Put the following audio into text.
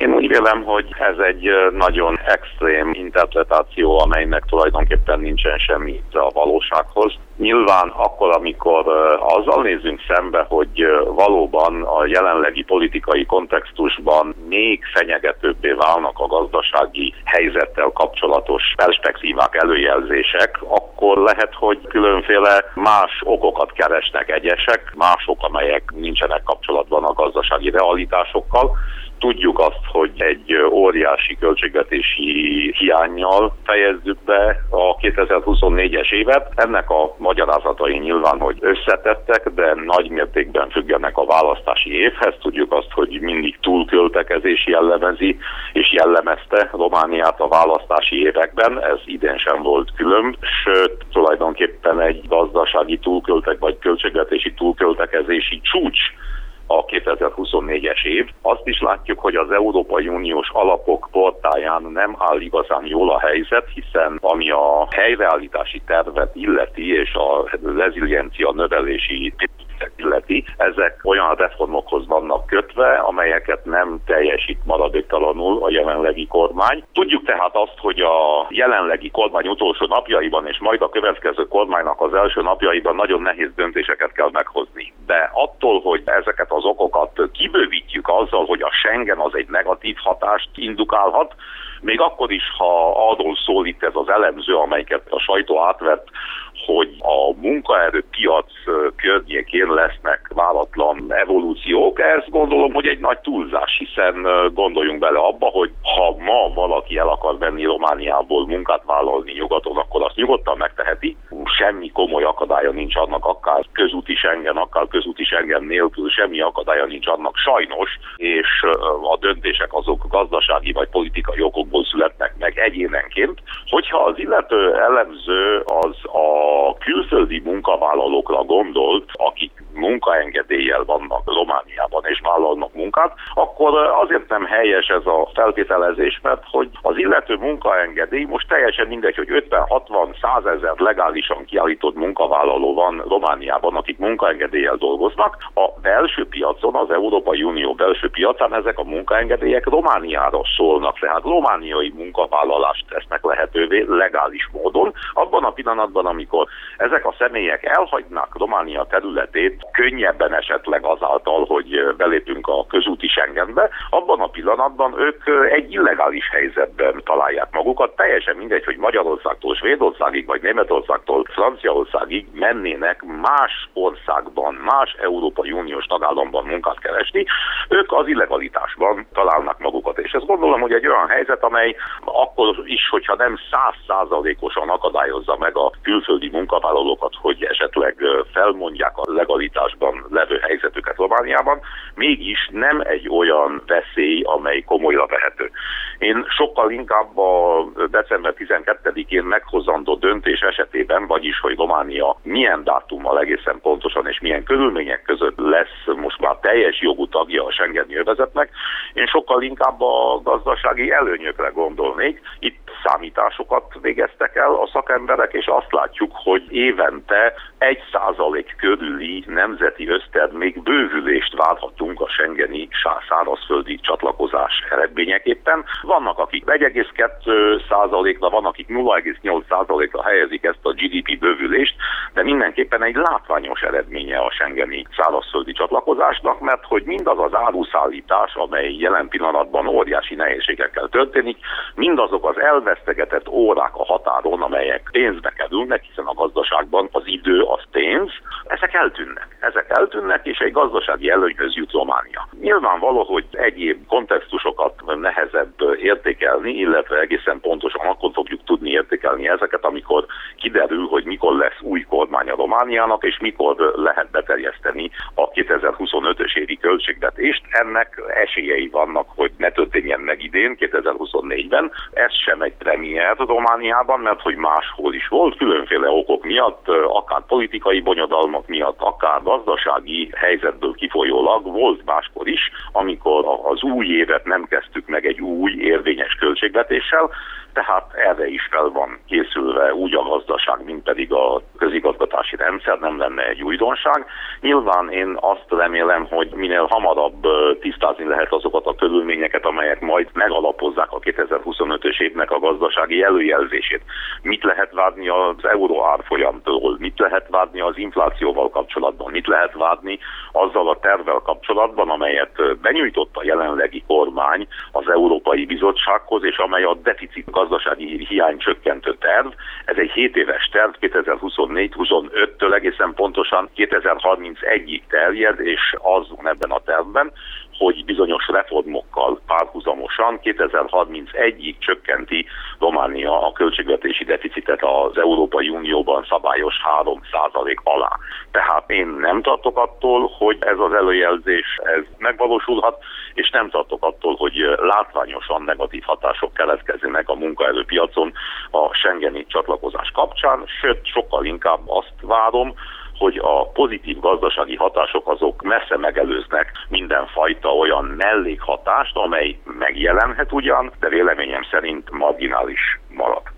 Én úgy vélem, hogy ez egy nagyon extrém interpretáció, amelynek tulajdonképpen nincsen semmi a valósághoz. Nyilván akkor, amikor azzal nézzünk szembe, hogy valóban a jelenlegi politikai kontextusban még fenyegetőbbé válnak a gazdasági helyzettel kapcsolatos perspektívák, előjelzések, akkor lehet, hogy különféle más okokat keresnek egyesek, mások, amelyek nincsenek kapcsolatban a gazdasági realitásokkal. Tudjuk azt, hogy egy óriási költségvetési hiánnyal fejezzük be a 2024-es évet. Ennek a magyarázatai nyilván, hogy összetettek, de nagy mértékben függenek a választási évhez. Tudjuk azt, hogy mindig túlköltekezés jellemezi és jellemezte Romániát a választási években. Ez idén sem volt külön, sőt, tulajdonképpen egy gazdasági vagy költségvetési túlköltekezési csúcs a 2024-es év. Azt is látjuk, hogy az Európai Uniós alapok portáján nem áll igazán jól a helyzet, hiszen ami a helyreállítási tervet illeti és a reziliencia növelési illeti, ezek olyan reformokhoz vannak kötve, amelyeket nem teljesít maradéktalanul a jelenlegi kormány. Tudjuk tehát azt, hogy a jelenlegi kormány utolsó napjaiban és majd a következő kormánynak az első napjaiban nagyon nehéz döntéseket kell meghozni. De attól, hogy ezeket az okokat kibővítjük azzal, hogy a Schengen az egy negatív hatást indukálhat, még akkor is, ha arról szól itt ez az elemző, amelyiket a sajtó átvett, hogy a munkaerőpiac környékén lesznek váratlan evolúciók, ezt gondolom, hogy egy nagy túlzás, hiszen gondoljunk bele abba, hogy ha ma valaki el akar menni Romániából munkát vállalni nyugaton, akkor azt nyugodtan megteheti. Semmi komoly akadálya nincs annak, akár közúti Schengen nélkül semmi akadálya nincs annak sajnos, és a döntések azok gazdasági vagy politikai okokból születnek meg egyénenként. Hogyha az illető elemző az a külföldi munkavállalókra gondolt, akik munkaengedéllyel vannak Romániában és vállalnak munkát, akkor azért nem helyes ez a feltételezés, mert hogy az illető munkaengedély most teljesen mindegy, hogy 50-60-100 ezer legálisan kiállított munkavállaló van Romániában, akik munkaengedéllyel dolgoznak. A belső piacon, az Európai Unió belső piacán ezek a munkaengedélyek Romániára szólnak, tehát romániai munkavállalást tesznek lehetővé legális módon. Abban a pillanatban, amikor ezek a személyek elhagynák Románia területét, könnyebben esetleg azáltal, hogy belépünk a közúti Schengenbe, abban a pillanatban ők egy illegális helyzetben találják magukat. Teljesen mindegy, hogy Magyarországtól Svédországig, vagy Németországtól Franciaországig mennének más országban, más Európai Uniós tagállamban munkát keresni, ők az illegalitásban találnak magukat. És ezt gondolom, hogy egy olyan helyzet, amely akkor is, hogyha nem 100%-osan akadályozza meg a külföldi munkavállalókat, hogy esetleg felmondják a legalitásban levő helyzetüket Romániában, mégis nem egy olyan veszély, amely komolyra vehető. Én sokkal inkább a december 12-én meghozandó döntés esetében, vagyis hogy Románia milyen dátummal egészen pontosan és milyen körülmények között lesz most már teljes jogú tagja a Schengeni övezetnek, én sokkal inkább a gazdasági előnyökre gondolnék. Itt számításokat végeztek el a szakemberek, és azt látjuk, hogy évente 1% körüli nemzeti össztermék bővülést várhatunk a schengeni szárazföldi csatlakozás eredményeképpen. Vannak, akik 1,2%-ra, van, akik 0,8%-ra helyezik ezt a GDP bővülést, de mindenképpen egy látványos eredménye a schengeni szárazföldi csatlakozásnak, mert hogy mindaz az áruszállítás, amely jelen pillanatban óriási nehézségekkel történik, mindazok az elvesztegetett órák a határon, amelyek pénzbe kerülnek, hiszen a gazdaságban az idő az pénz, ezek eltűnnek, és egy gazdasági előnyhöz jut Románia. Nyilvánvaló, hogy egyéb kontextusokat nehezebb értékelni, illetve egészen pontosan akkor fogjuk tudni értékelni ezeket, amikor kiderül, hogy mikor lesz új kormány a Romániának, és mikor lehet beterjeszteni a 2025-ös évi költségvetést. Ennek esélyei vannak, hogy ne történjen meg idén, 2024-ben. Ez sem egy premier Romániában, mert hogy máshol is volt, különféle okok miatt, akár politikai bonyodalmak miatt, akár gazdasági helyzetből kifolyólag volt máskor is, amikor az új évet nem kezdtük meg egy új érvényes költségvetéssel. tehát erre is fel van készülve úgy a gazdaság, mint pedig a közigazgatási rendszer, nem lenne egy újdonság. Nyilván én azt remélem, hogy minél hamarabb tisztázni lehet azokat a körülményeket, amelyek majd megalapozzák a 2025-ös évnek a gazdasági előjelzését. Mit lehet várni az euró árfolyamtól, mit lehet várni az inflációval kapcsolatban, mit lehet várni azzal a tervvel kapcsolatban, amelyet benyújtott a jelenlegi kormány az Európai Bizottsághoz, és amely a deficit gazdasági hiány csökkentő terv. Ez egy 7 éves terv, 2024-25-től egészen pontosan 2031-ig terjed, és az van ebben a tervben, hogy bizonyos reformokkal párhuzamosan 2031-ig csökkenti Románia a költségvetési deficitet az Európai Unióban szabályos 3% alá. Tehát én nem tartok attól, hogy ez az előjelzés megvalósulhat, és nem tartok attól, hogy látványosan negatív hatások keletkeznek a munkaerőpiacon a schengeni csatlakozás kapcsán, sőt, sokkal inkább azt várom, hogy a pozitív gazdasági hatások azok messze megelőznek mindenfajta olyan mellékhatást, amely megjelenhet ugyan, de véleményem szerint marginális marad.